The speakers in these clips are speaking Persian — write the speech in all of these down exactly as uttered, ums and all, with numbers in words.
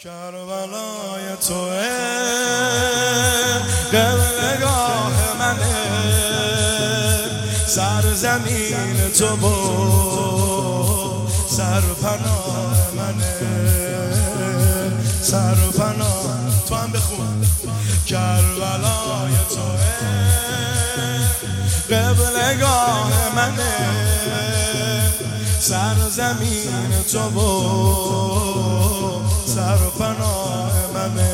کربلای توه قبلگاه منه، سرزمین تو و سرپناه منه، سرپناه. تو هم بخون. کربلای توه قبلگاه منه، سرزمین تو و سرپناه منه،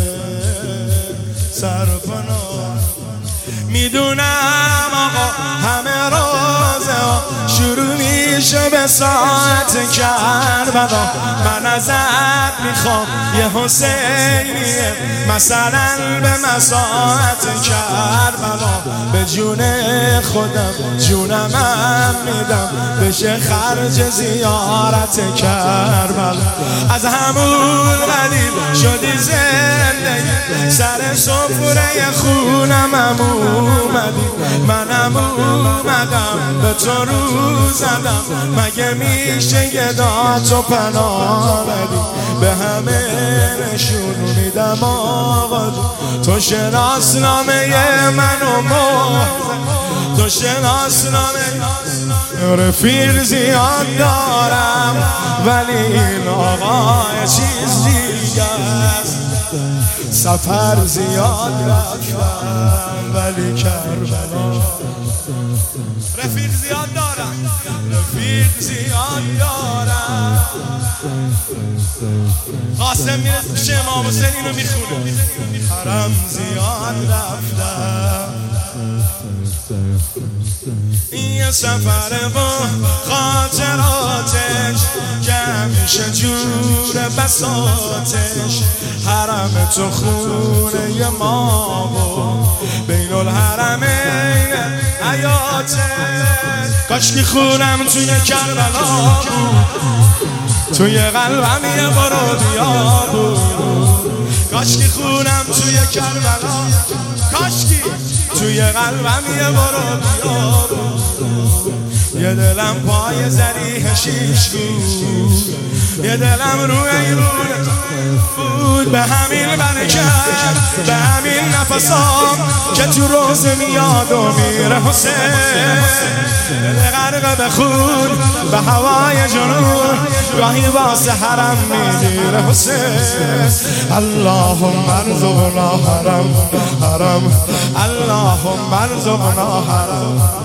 سرپناه. میدونم آقا همه رازه ها شروع میشه به ساعت کربلا. من ازت میخوام یه حسینیه مثلا به مساعت کربلا. به جون خودم جونمم میدم بشه خرج زیارت کربلا. از همون قدیم شدی زندگی، سر سفره خونمم اومدی، منم اومدم به تو رو زدم. مگه میشه گداتو پناه بدی؟ به همه نشون میدم آقا تو شناسنامه منو مهر، تو شناسنامه. رفیق زیاد دارم ولی این آقا چیز دیگه است. سفر زیاد رفتم ولی کربلا. رفیق زیاد دارم، رفیق زیاد دارم. قاسم میرسه پیش امام حسین اینو میخونه. حرم زیاد رفتم، این سفر با خاطراتش که همیشه جور بساتش. حرم تو خونه ما و بین الحرمین حیاتش. کاشکی خونم توی کربلا بود، توی قلبم یه برو بیا بود. کاشکی خونم توی کربلا، کاشکی توی قلبم یه برو بیا بود. یه دلم پای زریح شیش بود، یه دلم روی ایرون بود. به همین برکت، به همین نفسام که تو روز میاد و میره حسین. دل غرق به خون به هوای جنون، گاهی واسه حرم میگیره حسین. اللهم ارزقنا حرم، حرم. اللهم ارزقنا حرم.